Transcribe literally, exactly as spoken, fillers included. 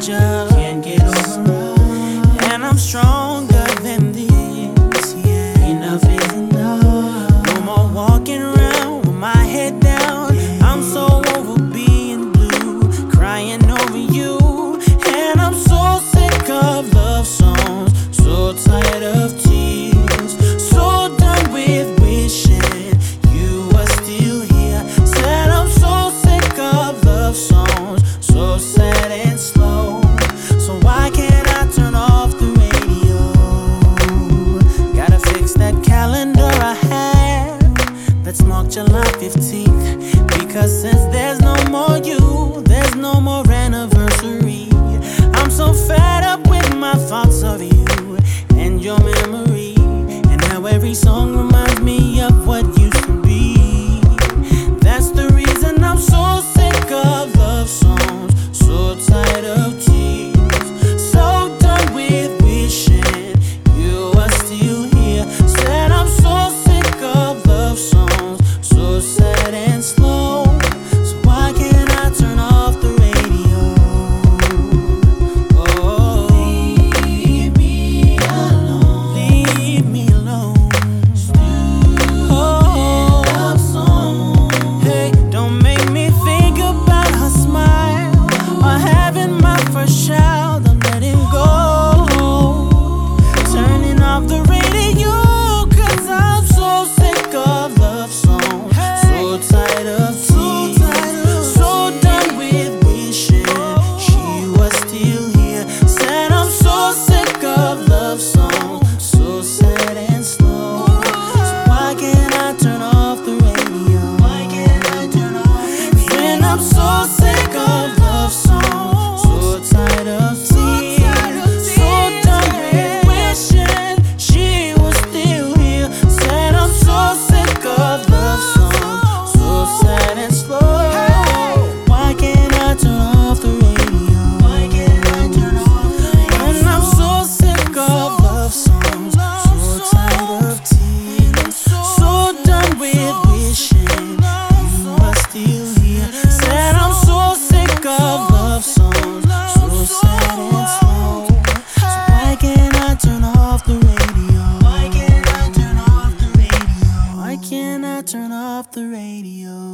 just can't get over. And I'm stronger than this, yeah. Enough is enough. No more walking around with my head down. I'm so over being blue, crying over you. And I'm so sick of love songs, so tired of tears, so done with wishing you were still here. Said I'm so sick of love songs, so sad and slow. So why can't I turn off the radio? Gotta fix that calendar I have that's marked July fifteenth. Because since there's no more you, there's no more anniversary. I'm so fed up with my thoughts of you and your memory, and how every song reminds me of what used to be. That's the reason I'm so sick of love songs, so tired of tears, so done with wishing you were still here. Said I'm so sick of love songs, so sad and slow. So why can't I turn off the radio? Oh, leave me alone, leave me alone. Oh, love song. Hey, don't make me think about her smile or having my first child. I'm letting go, turning off the radio, 'cause I'm so sick of love songs, so tired of tears, so done with wishing she was still here. Said I'm so sick of love songs, so sad and slow. So why can't I turn off the radio? Why can't I turn off the radio? When I'm so sick of love songs, so tired of tears, so done with wishing she was still here. Said I'm so sick of love songs, so sad and slow. Why can't I turn off the radio? Why can't I turn off the radio? When I'm so sick of love songs, so tired of tears, so done with wishing you were still here. Said I'm so sick of love songs, so sad and slow. So why can't I turn off the radio? Why can't I turn off the radio? Why can't I turn off the radio?